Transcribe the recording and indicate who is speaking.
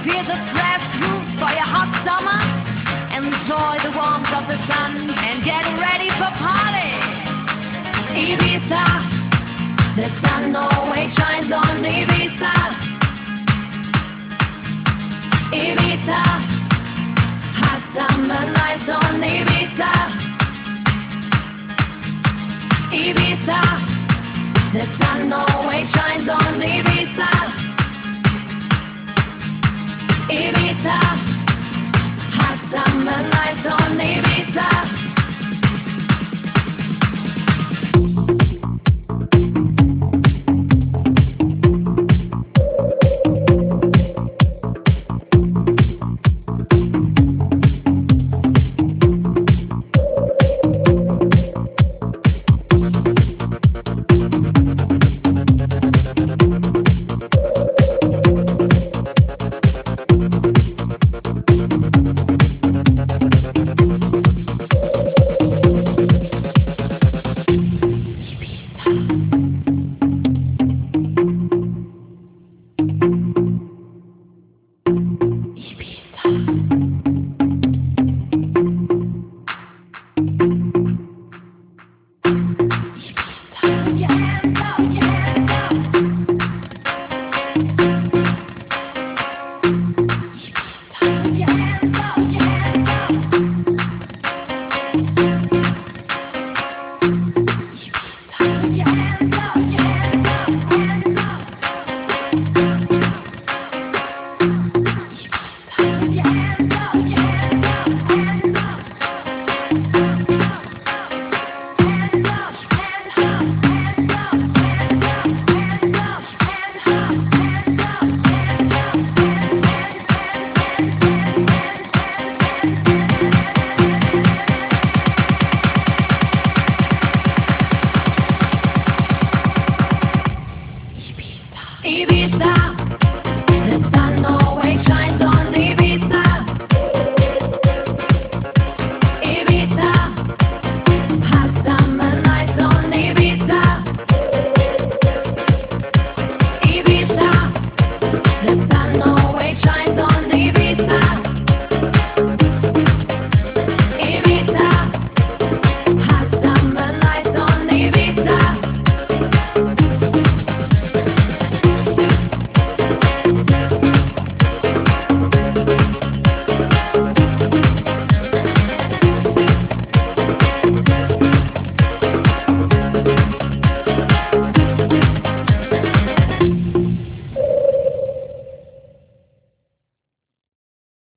Speaker 1: Feel the fresh roof for your hot summer. Enjoy the warmth of the sun and get ready for party. Ibiza, the sun always shines on Ibiza. Ibiza, hot summer nights on Ibiza. Ibiza, the sun always shines.